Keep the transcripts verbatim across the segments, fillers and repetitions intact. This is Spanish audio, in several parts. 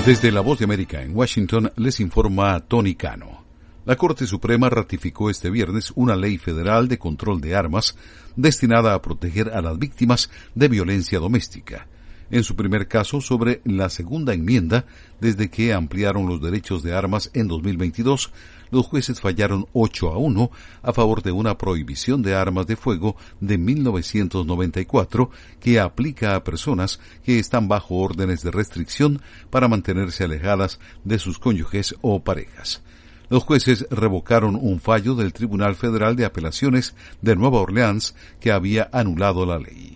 Desde La Voz de América en Washington les informa Tony Cano. La Corte Suprema ratificó este viernes una ley federal de control de armas destinada a proteger a las víctimas de violencia doméstica. En su primer caso sobre la segunda enmienda, desde que ampliaron los derechos de armas en dos mil veintidós, los jueces fallaron ocho a uno a favor de una prohibición de armas de fuego de mil novecientos noventa y cuatro que aplica a personas que están bajo órdenes de restricción para mantenerse alejadas de sus cónyuges o parejas. Los jueces revocaron un fallo del Tribunal Federal de Apelaciones de Nueva Orleans que había anulado la ley.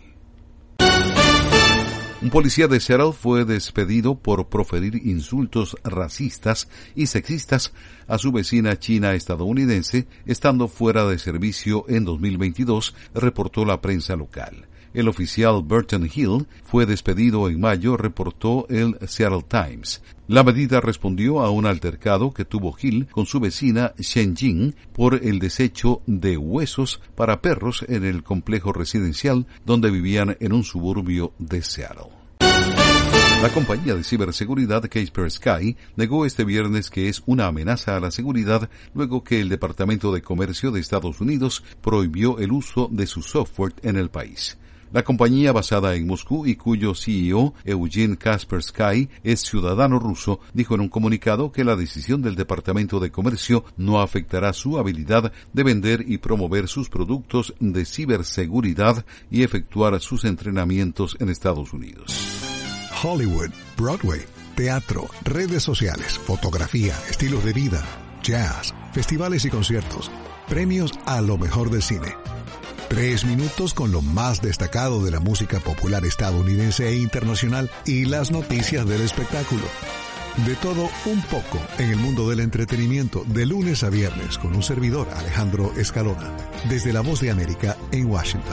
Un policía de Seattle fue despedido por proferir insultos racistas y sexistas a su vecina china estadounidense, estando fuera de servicio en dos mil veintidós, reportó la prensa local. El oficial Burton Hill fue despedido en mayo, reportó el Seattle Times. La medida respondió a un altercado que tuvo Hill con su vecina Shen Jing por el desecho de huesos para perros en el complejo residencial donde vivían en un suburbio de Seattle. La compañía de ciberseguridad Kaspersky negó este viernes que es una amenaza a la seguridad luego que el Departamento de Comercio de Estados Unidos prohibió el uso de su software en el país. La compañía basada en Moscú y cuyo C E O, Eugene Kaspersky, es ciudadano ruso, dijo en un comunicado que la decisión del Departamento de Comercio no afectará su habilidad de vender y promover sus productos de ciberseguridad y efectuar sus entrenamientos en Estados Unidos. Hollywood, Broadway, teatro, redes sociales, fotografía, estilos de vida, jazz, festivales y conciertos, premios a lo mejor del cine. Tres minutos con lo más destacado de la música popular estadounidense e internacional y las noticias del espectáculo. De todo un poco en el mundo del entretenimiento de lunes a viernes con un servidor, Alejandro Escalona, desde La Voz de América en Washington.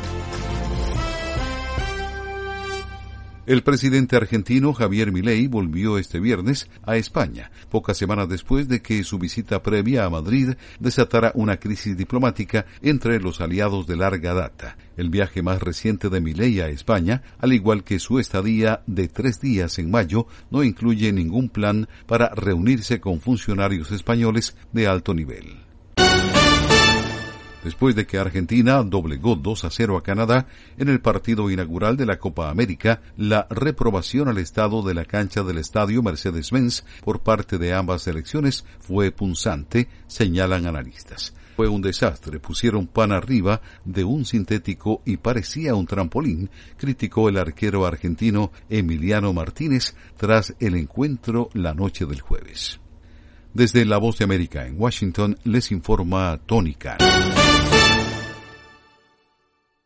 El presidente argentino Javier Milei volvió este viernes a España, pocas semanas después de que su visita previa a Madrid desatara una crisis diplomática entre los aliados de larga data. El viaje más reciente de Milei a España, al igual que su estadía de tres días en mayo, no incluye ningún plan para reunirse con funcionarios españoles de alto nivel. Después de que Argentina doblegó dos a cero a Canadá en el partido inaugural de la Copa América, la reprobación al estado de la cancha del estadio Mercedes-Benz por parte de ambas selecciones fue punzante, señalan analistas. Fue un desastre, pusieron pan arriba de un sintético y parecía un trampolín, criticó el arquero argentino Emiliano Martínez tras el encuentro la noche del jueves. Desde La Voz de América en Washington les informa Tony Cano.